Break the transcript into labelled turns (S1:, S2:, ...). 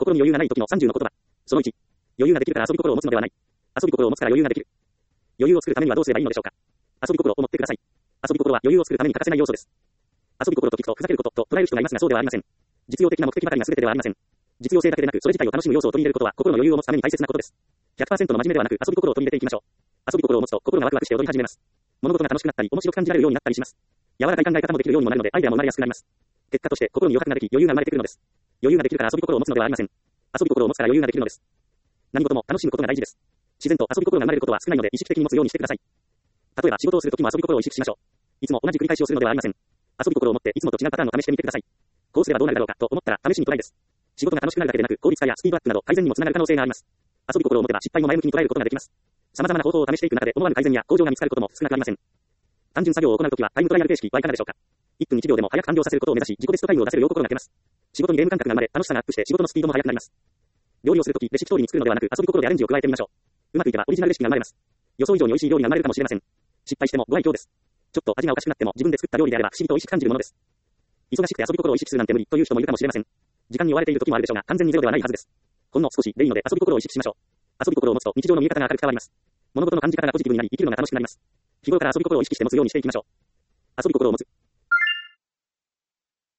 S1: 心に余裕がない時の30の言葉。その1。余裕ができるから遊び心を持つのではない。遊び心を持つから余裕ができる。余裕を作るためにはどうすればいいのでしょうか。遊び心を持ってください。遊び心は余裕を作るために欠かせない要素です。遊び心と聞くとふざけることと捉える人がいますがそうではありません。実用的な目的ばかりが全てではありません。実用性だけでなくそれ自体を楽しむ要素を取り入れることは心の余裕を持つために大切なことです。100% の真面目ではなく遊び心を取り入れていきましょう。遊び心を持つと心がワクワクして踊り始めます。物事が楽しくなったり面白く感じられるようになったりします。柔らかい考え方もできるようにもなるのでアイデアも生まれやすくなります。結果として心に余白ができ余裕が生まれてくるのです。余裕ができるから遊び心を持つのではありません。遊び心を持つから余裕ができるのです。何事も楽しむことが大事です。自然と遊び心が生まれることは少ないので意識的に持つようにしてください。例えば仕事をするときも遊び心を意識しましょう。いつも同じ繰り返しをするのではありません。遊び心を持っていつもと違うパターンを試してみてください。こうすればどうなるだろうかと思ったら試しにトライです。仕事が楽しくなるだけでなく効率化やスピードアップなど改善にもつながる可能性があります。遊び心を持てば失敗も前向きに捉えることができます。様々な方法を試していく中で思わぬ改善や向上が見つかることも少なくありません。単純作業を行うときはタイムトライアル形式はいかがでしょうか。1分1秒でも早く完了させることを目指し自己ベストタイムを出せるよう心がけます。仕事にゲーム感覚が生まれ楽しさがアップして仕事のスピードも速くなります。料理をするときレシピ通りに作るのではなく遊び心でアレンジを加えてみましょう。うまくいけばオリジナルレシピが生まれます。予想以上に美味しい料理が生まれるかもしれません。失敗してもご愛嬌です。ちょっと味がおかしくなっても自分で作った料理であれば不思議と美味しく感じるものです。忙しくて遊び心を意識するなんて無理という人もいるかもしれません。時間に追われている時もあるでしょうが完全にゼロではないはずです。ほんの少しでいいので遊び心を意識しましょう。遊び心を持つと日常の見え方が明るく変わります。物事の感じ方がポジティブになり生きるのが楽しくなります。日頃から遊び心を意識して持つようにしていきましょう。遊び心を持つ。